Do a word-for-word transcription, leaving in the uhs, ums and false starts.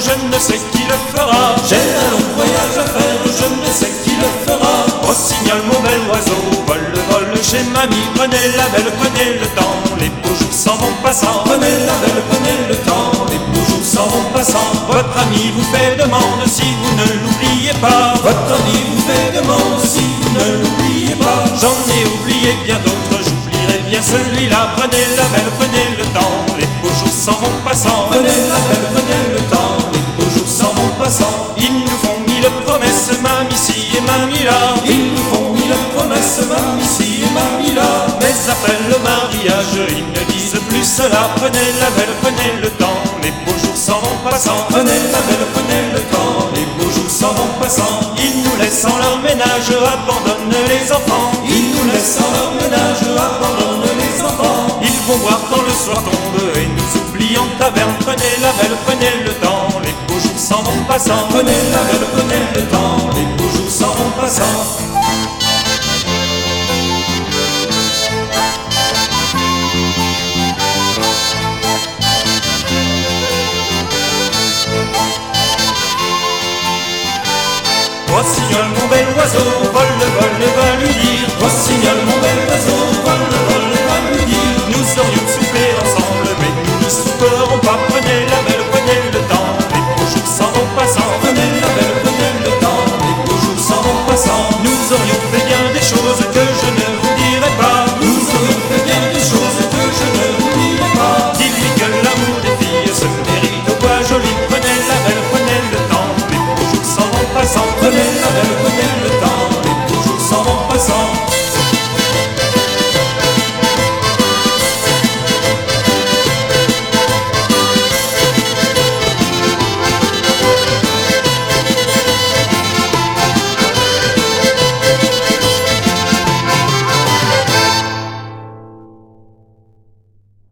je ne sais qui le fera. J'ai un long voyage à faire, je ne sais qui le fera. Rossignol, mon bel oiseau, vole, vole chez mamie. Prenez la belle, prenez le temps, les beaux jours s'en vont passant. Prenez la belle, prenez le temps, les beaux jours s'en vont passant. Votre ami vous fait demande si vous ne l'oubliez pas. Votre ami vous fait demande si vous ne l'oubliez pas. J'en ai oublié bien d'autres, j'oublierai bien celui-là. Prenez la belle, prenez le temps, les beaux jours s'en vont passant. Prenez la belle, prenez le temps, les beaux jours s'en vont passant. Ils nous font mille promesses, mamie ici et mamie là. Ils nous font mille promesses, mamie ici et mamie là. Mais après le mariage, ils ne disent plus cela. Prenez la belle, prenez le temps, les beaux jours s'en vont passant. Prenez la belle, prenez le temps, les beaux jours s'en vont passant. Ils nous laissent en leur ménage, abandonnent les enfants. Ils nous laissent en leur ménage, abandonnent les enfants. Ils vont boire quand le soir tombe et nous oublient en taverne. Prenez la belle, prenez le temps, les beaux jours s'en vont passant. Prenez la belle, prenez le temps, les beaux jours s'en vont passant. Rossignol, mon bel oiseau, vole, vole, va lui dire. Rossignol, mon bel oiseau,